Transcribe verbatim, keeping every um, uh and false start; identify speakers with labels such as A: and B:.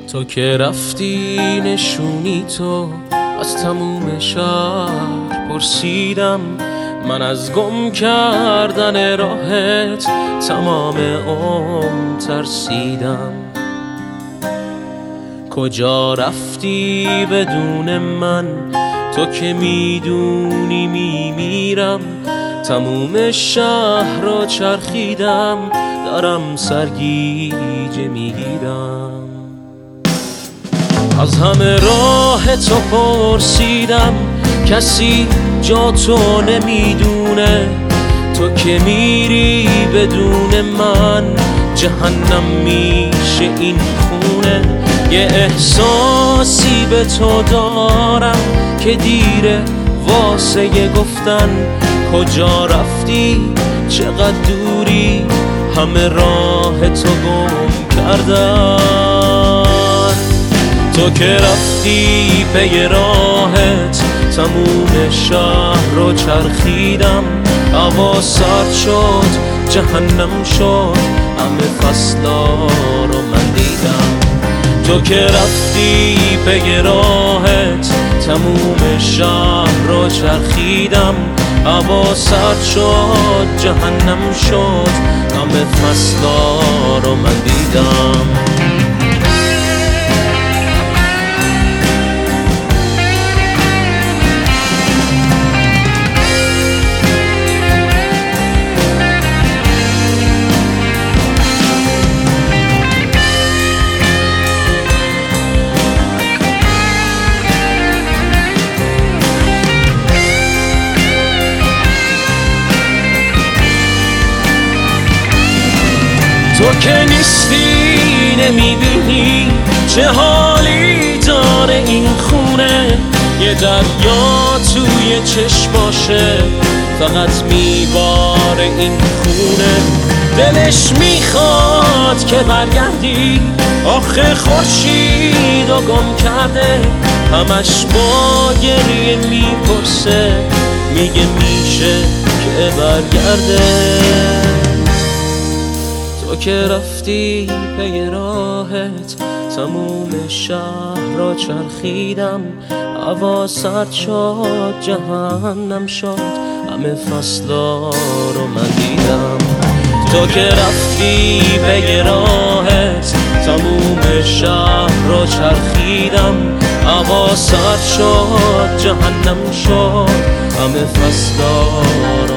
A: تو که رفتی نشونی تو از تموم شهر پرسیدم، من از گم کردن راهت تمام عمر ترسیدم. کجا رفتی بدون من؟ تو که میدونی میمیرم. تموم شهر را چرخیدم، دارم سرگیجه میگیرم. از همه راه تو پرسیدم، کسی جا تو نمیدونه. تو که میری بدون من، جهنم میشه این خونه. یه احساسی به تو دارم که دیره واسه گفتن. کجا رفتی؟ چقدر دوری؟ همه راه تو گم کردن. تو که رفتی پی راهت تموم شهر رو چرخیدم. هوا سرد شد، جهنم شد، همه فصلا رو من دیدم. تو که رفتی پی راهت تموم شهر رو چرخیدم. هوا سرد شد، جهنم شد، همه فصلا رو من دیدم. تو که نیستی نمیبینی چه حالی داره این خونه. یه دریا توی چشماشه، فقط میباره این خونه. دلش میخواد که برگردی، آخه خورشید و گم کرده. همش با گریه میپرسه، میگه میشه که برگرده. تو که رفتی پی راهت تموم شهر را چرخیدم. هوا سرد شد، جهنم شد، همه فصلا رو من دیدم. تو که رفتی پی راهت تموم شهر را چرخیدم. هوا سرد شد، جهنم شد، همه فصلا رو